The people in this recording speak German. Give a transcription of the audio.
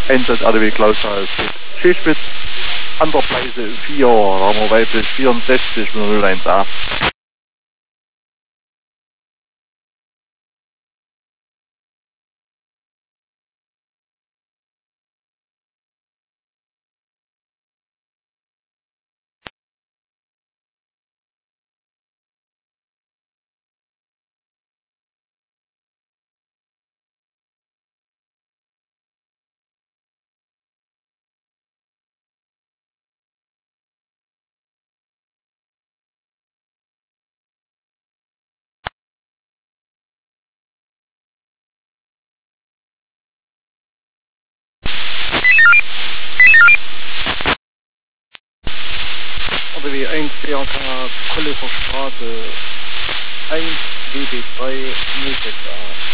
Einsatz RDW Klaushaus. Schichtspitz an der Fleise 4, da haben wir weiblich 64 001a. RDW 1 BRK Kolleser Straße 1 WB2 06a.